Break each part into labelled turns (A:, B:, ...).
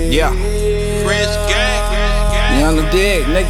A: Yeah.
B: Rich gang.
A: You on the dig, nigga.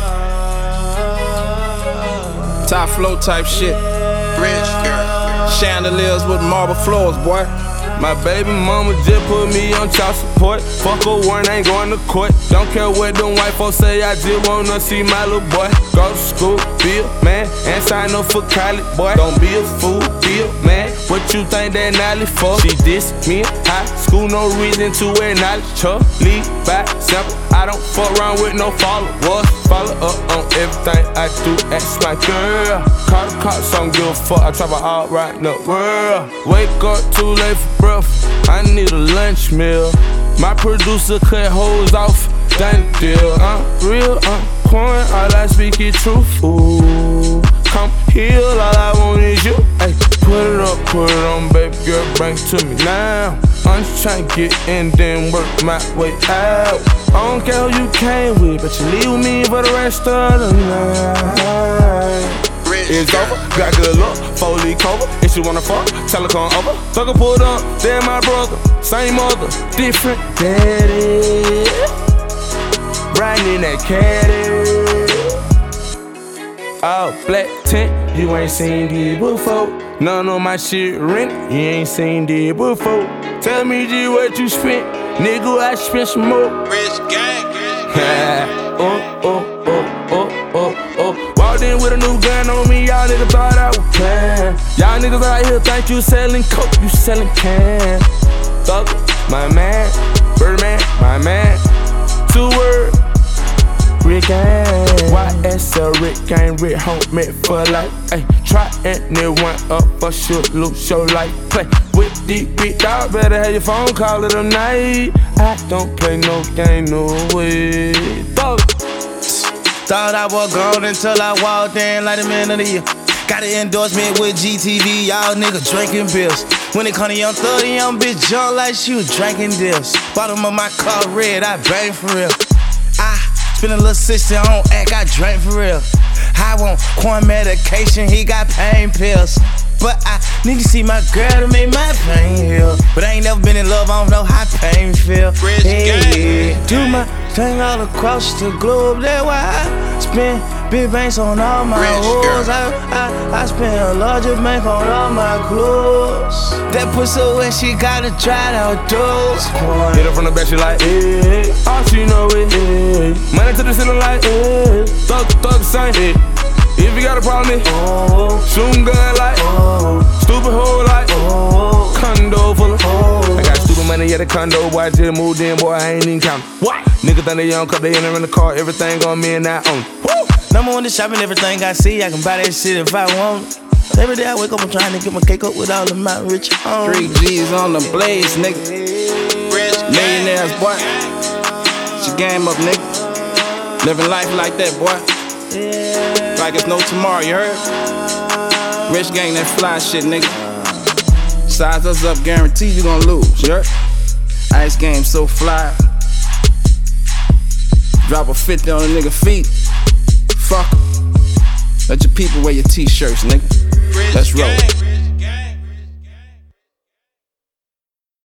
A: Top flow type shit.
B: Rich girl.
A: Chandeliers with marble floors, boy. My baby mama just put me on child support. Fuck a warrant, ain't going to court. Don't care what them white folks say, I just wanna see my little boy. Go to school, be a man, and sign up for college, boy. Don't be a fool, be a man. What you think that Nolly for? She dissed me in high school, no reason to acknowledge her. Lead by example, I don't fuck around with no followers. Follow up on everything I do, ask my girl. Call the cops, I don't give a fuck, I travel all right in the world. Wake up too late for breakfast, I need a lunch meal. My producer cut hoes off, done deal. I'm real, I'm pouring, all I speak is truth. Ooh, come here, all I want is you. Ay, put it on, baby girl, bring it to me now. I'm just tryna get in, then work my way out. I don't care who you came with, but you leave with me for the rest of the night. It's over, got good luck, 4-leaf cover. If she wanna fuck, tell her come over. Fuck her pulled up, they're my brother. Same mother, different daddy. Riding in that caddy. All black tint, you ain't seen this before. None of my shit rent, you ain't seen this before. Tell me, G, what you spent, nigga, I spent some more.
B: Rich gang.
A: Walked in with a new gun on me, y'all niggas thought I was playing. Y'all niggas out here think you selling coke, you selling can. Thug, my man, Birdman, my man. 2 words, Rick gang. YSL, Rick gang, Rick home, meant for life. Ay, try and it went up for sure, look, show like play. With the big dog, better have your phone call it a night. I don't play no game, no way. Thug.
C: Thought I was gone until I walked in like the man of the year. Got an endorsement with GTV, y'all niggas drinking bills. When it come to Young 30, young bitch jump like she was drinking this. Bottom of my car red, I bang for real. I spend a little 60 on act, I drink for real. I want corn medication, he got pain pills. But I need to see my girl to make my pain heal. But I ain't never been in love, I don't know how pain feel.
B: Hey,
C: do my thing all across the globe, that's why I spend big banks on all my hoes. I spend a larger bank on all my clothes. That pussy wet, she gotta try outdoors.
A: Hit her from the back, she like, hey. All she know is, hey. Money to the ceiling like, hey. Thug, same, hey. If you got a problem, shooting gun like, stupid hoe like, condo full of, I got stupid money at the condo, boy, I just moved in, boy, I ain't even counting. What? Niggas think they young, cause they enter in the car, everything on me and I own it.
C: Number one to shopping, everything I see, I can buy that shit if I want. Every day I wake up, I'm trying to get my cake up with all of my rich homes.
A: 3 G's on the blaze, nigga. Millionaires, boy. She game up, nigga. Living life like that, boy. Like it's no tomorrow, you heard? Rich gang, that fly shit, nigga. Size us up, guarantee you gon' lose, you heard? Ice game so fly. Drop a 50 on a nigga feet. Fuck 'em. Let your people wear your t-shirts, nigga. Let's roll.